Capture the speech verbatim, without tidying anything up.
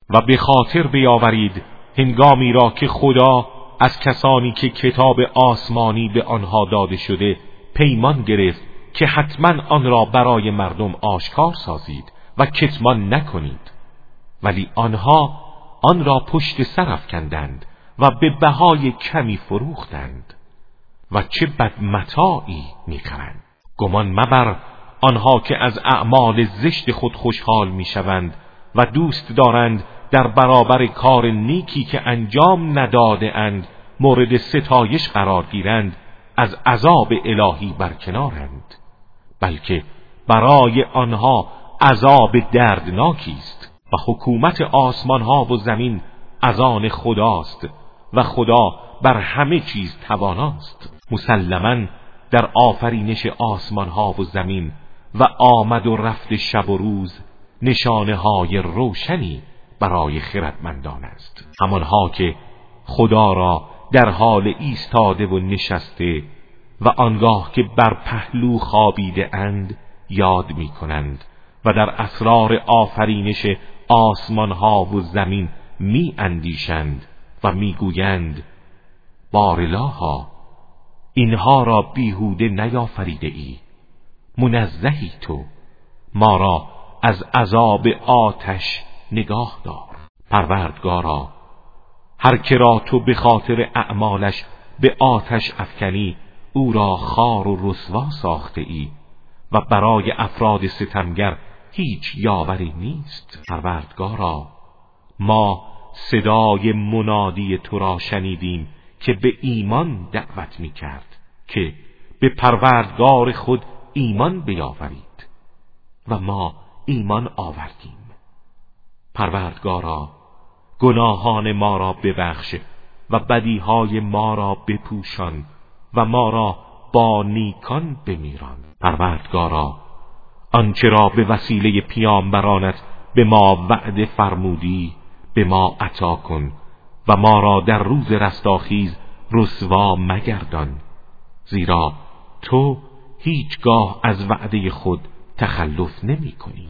و به خاطر بیاورید هنگامی را که خدا از کسانی که کتاب آسمانی به آنها داده شده پیمان گرفت که حتما آن را برای مردم آشکار سازید و کتمان نکنید، ولی آنها آن را پشت سر افکندند و به بهای کمی فروختند و چه بد متاعی می‌خرند. گمان مبر آنها که از اعمال زشت خود خوشحال می‌شوند و دوست دارند در برابر کار نیکی که انجام نداده اند مورد ستایش قرار گیرند، از عذاب الهی برکنارند، بلکه برای آنها عذاب دردناکی است. و حکومت آسمان ها و زمین از آن خداست و خدا بر همه چیز تواناست. مسلماً در آفرینش آسمان ها و زمین و آمد و رفت شب و روز نشانه های روشنی برای خردمندان است، همانها که خدا را در حال ایستاده و نشسته و آنگاه که بر پهلو خوابیده اند یاد می کنند و در اسرار آفرینش آسمان ها و زمین می اندیشند و می گویند بارالها اینها را بیهوده نیافریده ای، منزهی تو، ما را از عذاب آتش نگاه دار. پروردگارا هر که را تو به خاطر اعمالش به آتش افکنی او را خار و رسوا ساخته ای و برای افراد ستمگر هیچ یاوری نیست. پروردگارا ما صدای منادی تو را شنیدیم که به ایمان دعوت می کرد که به پروردگار خود ایمان بیاورید و ما ایمان آوردیم. پروردگارا گناهان ما را ببخش و بدیهای ما را بپوشان و ما را با نیکان بمیران. پروردگارا آنچه را به وسیله پیامبرانت به ما وعده فرمودی به ما عطا کن و ما را در روز رستاخیز رسوا مگردان، زیرا تو هیچگاه از وعده خود تخلف نمی کنی.